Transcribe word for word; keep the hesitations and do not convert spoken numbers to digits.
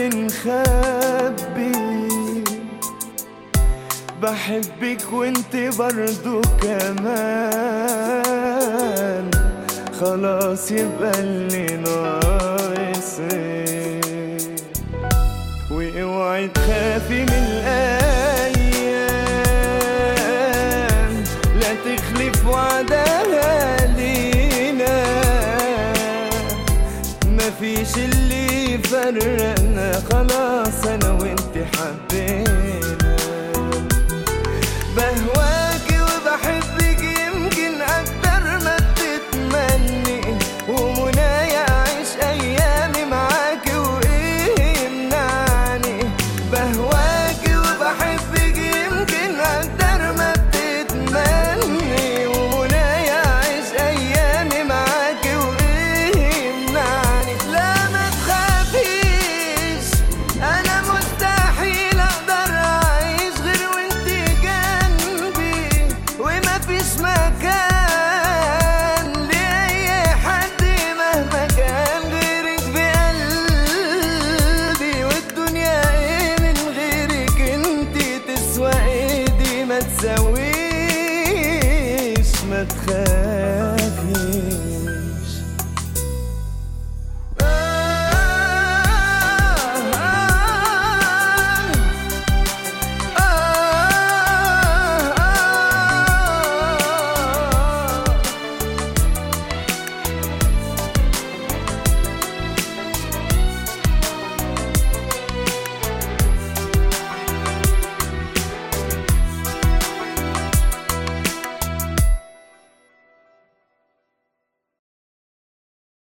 بنخبي، بحبك وانت برضو كمان، خلاص يبقى اللي ناقصك. واوعي تخافي من الايام، لا تخلف وعدها لينا، مفيش اللي يفرقنا، خلاص انا وانت حبينا. بهواك